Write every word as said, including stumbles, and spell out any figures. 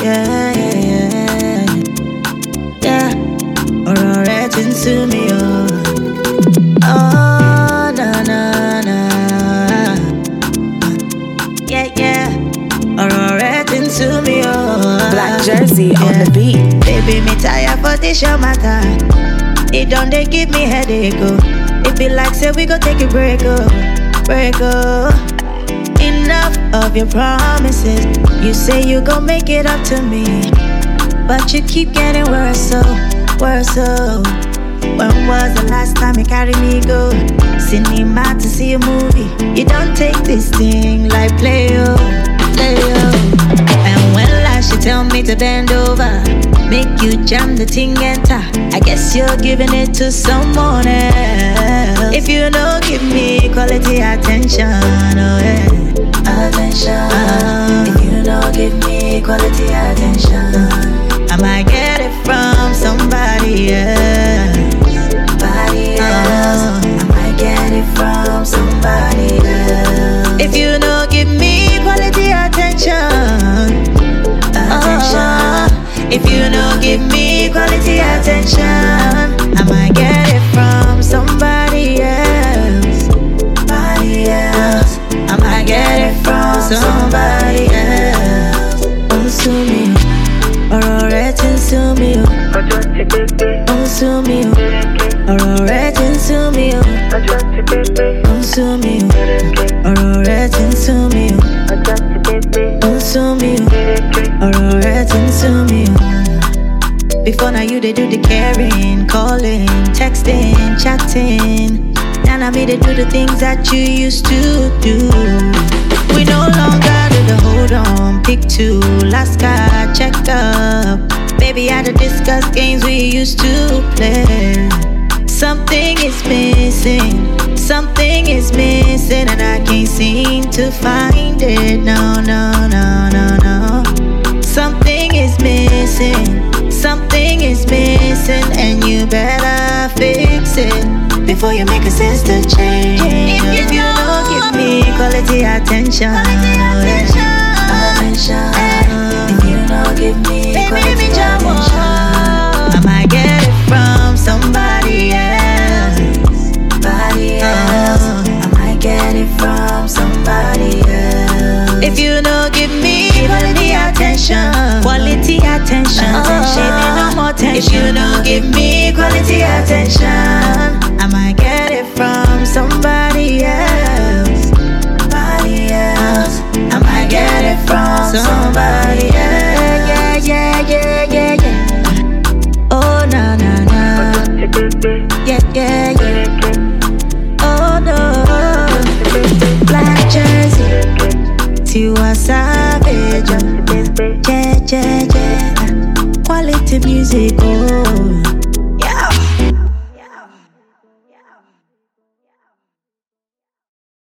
yeah, yeah, yeah. Yeah, ọ̀rọ̀ rẹ ti ń sú mi o. Oh, na na na. Yeah, yeah. Ọ̀rọ̀ rẹ ti ń sú mi o. Black Jersey on the beat. Baby, me tired for this your matter. It don't they give me headache, oh. It be like say we go take a break, oh, break, oh. Enough of your promises. You say you gon' make it up to me, but you keep getting worse, so, worse, so. When was the last time you carried me go cinema to see a movie? You don't take this thing like play, oh, play, oh. And when last you tell me to bend over, make you jam the thing enter. I guess you're giving it to someone else. If you don't give me quality attention, oh yeah, attention. Uh, if you don't give me quality attention, I might get it from somebody else. Somebody else. Uh, I might get it from somebody else. If you don't give me quality attention, attention. Uh, if you don't give me quality attention, I might get it from somebody else. Somebody else. I might get it from somebody else. Oh, sue me, ọ̀rọ̀ rẹ ti ń sú mi o. Oh, sue me, ọ̀rọ̀ rẹ ti ń sú mi o. Oh, sue me, ọ̀rọ̀ rẹ ti ń sú mi o. Oh, sue me, ọ̀rọ̀ rẹ ti ń sú mi o. Before now you they do the caring, calling, texting, chatting. Now I me they do the things that you used to do. We no longer do the hold on, pick two, last card, check up. Baby, I had to discuss games we used to play. Something is missing, something is missing, and I can't seem to find it. No, no, no, no, no. Something is missing, something is missing, and you better fix it before you make a sister change. If, if you don't give me quality attention, quality attention, attention. If you don't give me quality attention, I might get it from somebody else. Somebody else. I might get it from somebody else. If you don't give me quality attention, quality attention, attention, no more tension. If you don't give me quality attention, I might get it from somebody else. Somebody else. I might get it from somebody else. Yeah, yeah, yeah, yeah, yeah. Oh, na, na, na. Yeah, yeah, yeah. Oh, no. Black Jersey. Tiwa Savage. Yeah, yeah, yeah. Quality music, oh.